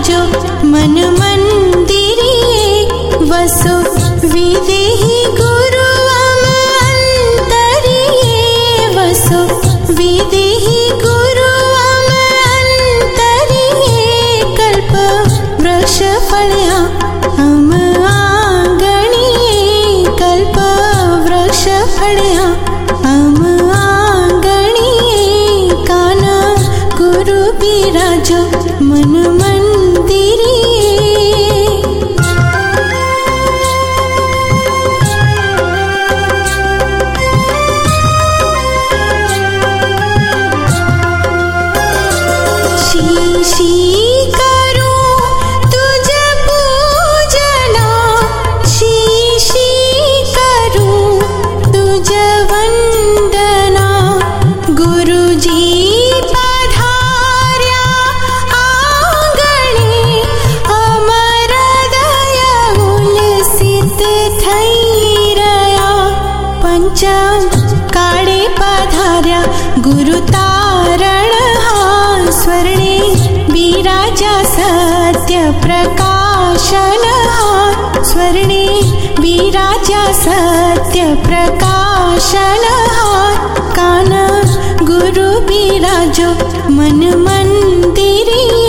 बिराजो मन मंदिरिये वसो विदेहि गुरु अंतरिये वसो विदेहि गुरु अंतरिये कल्प वृक्ष फल्या हम आंगणिये कल्प वृक्ष फल्या हम आंगणिये काना गुरु बिराजो मन मंदिरिये शीशी करूं तुझ पूजना शीशी करूं तुझ वंदना गुरुजी पधार्या आंगणे अमर दया उल्सित थई रया पंचम काळे पधार्या गुरु तारण स्वर्णे बिराजा सत्य प्रकाशन स्वर्णे बिराजा सत्य प्रकाशन कान गुरु बिराजो मन मंदिरिये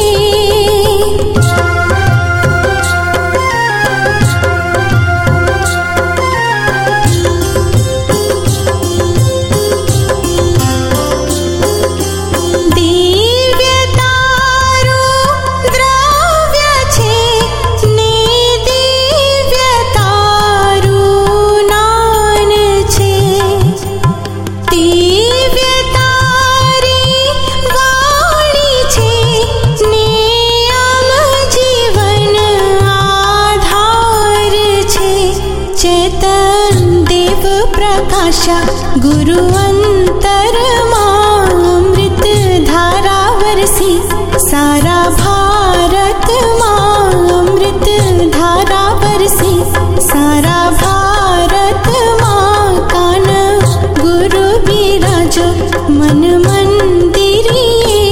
चेतन देव प्रकाशा गुरु अंतरमा अमृत धारा बरसी सारा भारत माँ अमृत धारा बरसी सारा भारत माँ कान गुरु बिराजो मन मंदिरिये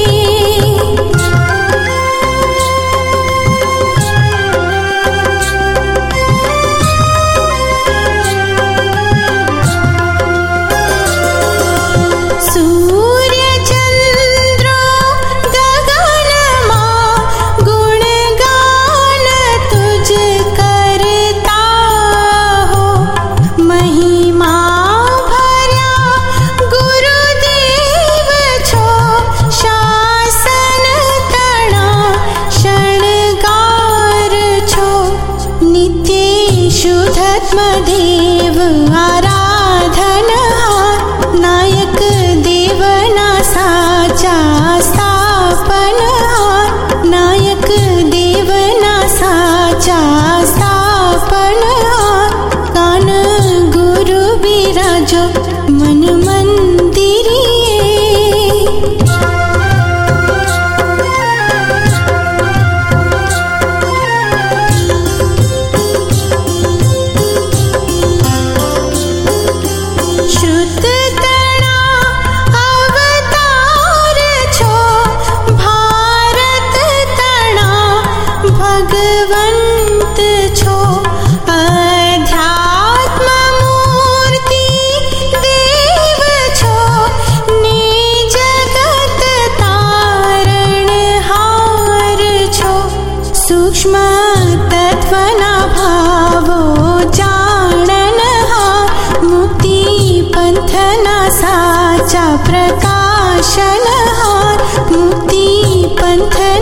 शुद्धात्मदेव आराधन नायक देवना साचा स्थापन नायक देवना साचा स्थापन कान गुरु बिराजो मन मंदिरिये भगवंत छो अध्यात्म मूर्ति देव छो ने जगत तारण हार छो सूक्ष्म तत्वना भावो जानन मुक्ति पंथना साचा प्रकाशन मुक्ति पंथ